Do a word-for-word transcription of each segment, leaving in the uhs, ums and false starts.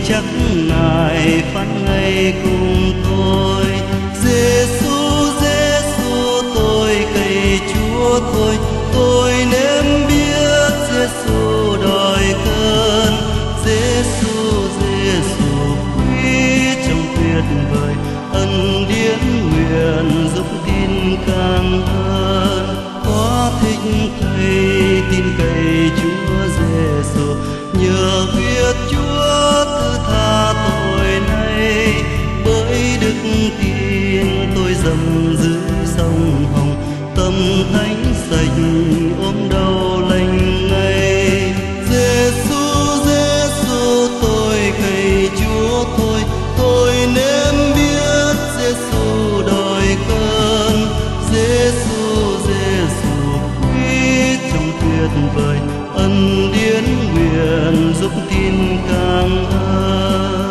chắc Ngài phán ngay cùng tôi. Giêsu, Giêsu, tôi cậy Chúa thôi, tôi nếm biết Giêsu đòi cơn. Giêsu, Giêsu quý trong tuyệt vời, ân điển nguyện giúp tin càng hơn. Quá thích Thầy tin cậy Chúa Giêsu, nhờ huyết Chúa thứ tha tội này. Bởi đức tin tôi dầm dưới sông Hồng, tâm thánh sạch ốm đau lành ngay. Giêsu, Giêsu, tôi cậy Chúa thôi, tôi nếm biết Giêsu đòi cơn. Giêsu, Giêsu quý trong tuyệt vời, ân điển nguyện giúp tin càng hơn.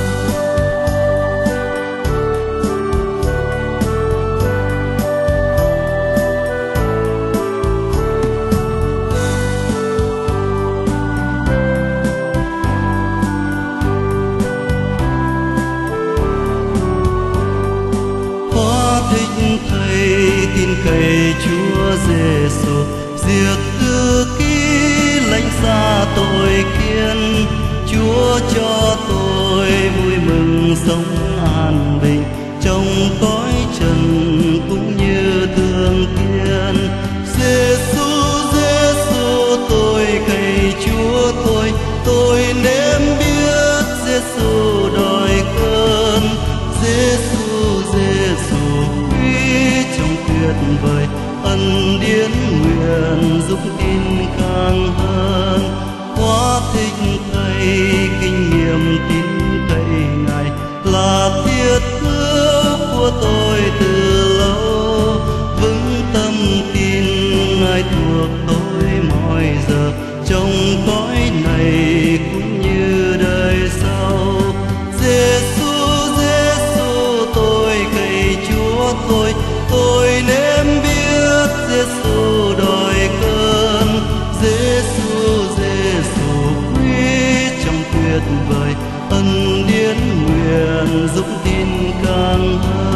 Quá thích Thầy tin cậy Chúa Giêsu, diệt tư ký lãnh xa tội kiên. Chúa cho tôi vui mừng sống an bình, trong cõi trần cũng như thương thiên. Giêsu, Giêsu, tôi cậy Chúa thôi, tôi nếm biết Giêsu đòi cơn. Giêsu, Giêsu quý trong tuyệt vời, ân điển nguyện giúp tin càng hơn. Quá thích Thầy kinh nghiệm tin cậy Ngài, là thiết cứu của tôi từ lâu. Vững tâm tin Ngài thuộc tôi mọi giờ, trong cõi này cũng như đời sau. Giêsu, Giêsu, tôi cậy Chúa thôi, tôi nếm biết Giêsu đòi cơn. Giêsu, Giêsu quý trong tuyệt vời, ân điển nguyện giúp tin càng hơn.